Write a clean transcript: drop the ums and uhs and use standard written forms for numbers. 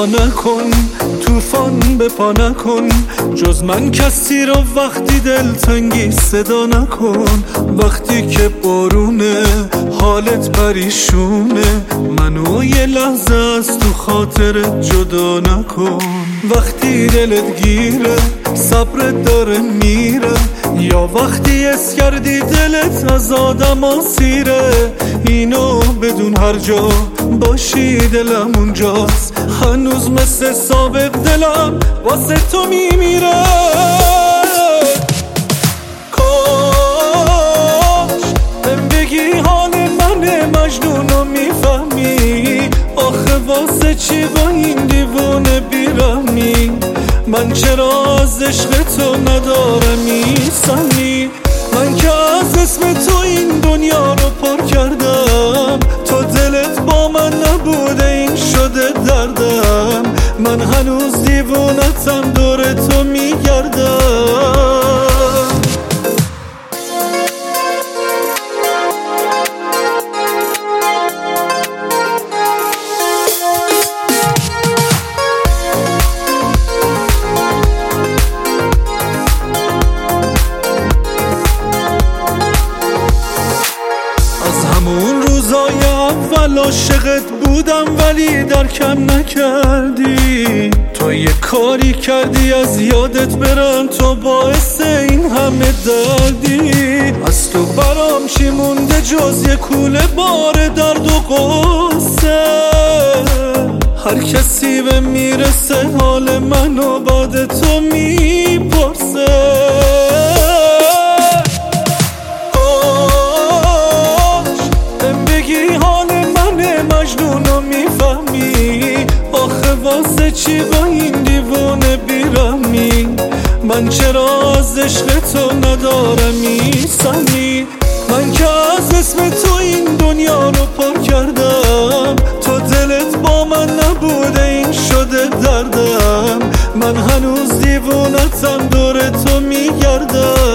نکن، طوفان به پا نکن، جز من کسی رو وقتی دلتنگی صدا نکن. وقتی که بارونه حالت پریشونه، منو یه لحظه از تو خاطرت جدا نکن. وقتی دلت گیره صبرت داره میره، یا وقتی اس کردی دلت از آدم آسیره، اینو بدون هر جا باشی دلم اونجاست، هنوز مثل سابق دلم واسه تو میمیره. کاش بهم بگی حال من مجنونو میفهمی، آخه واسه چی با این دیوونه بیرحمی؟ من چرا از عشق تو ندارم ایسانی؟ من که از اسم تو این دنیا رو پر کردم، تو دلت با من نبوده این شده دردم. من هنوز دیوونتم دور تو میگردم. همون روزای اول عاشقت بودم ولی درکم نکردی، تو یه کاری کردی از یادت برم، تو باعث این همه دردی. از تو برام چی مونده جز یه کوله بار درد و غصه؟ هر کسی به میرسه حال منو بعد تو میپرسه. مجنونو میفهمی، آخه واسه چی با این دیوونه بیرحمی؟ من چرا از عشق تو ندارم ایسانی؟ من که از اسم تو این دنیا رو پر کردم، تو دلت با من نبوده این شده دردم. من هنوز دیوونتم دور تو میگردم.